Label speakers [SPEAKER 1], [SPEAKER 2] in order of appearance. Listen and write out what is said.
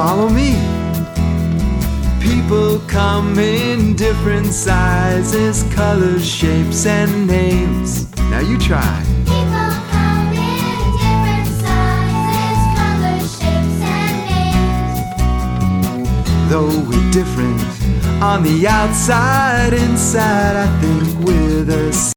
[SPEAKER 1] follow me. People come in different sizes, colors, shapes, and names. Now you try.
[SPEAKER 2] People come in different sizes, colors, shapes, and names.
[SPEAKER 1] Though we're different on the outside, inside I think we're the same.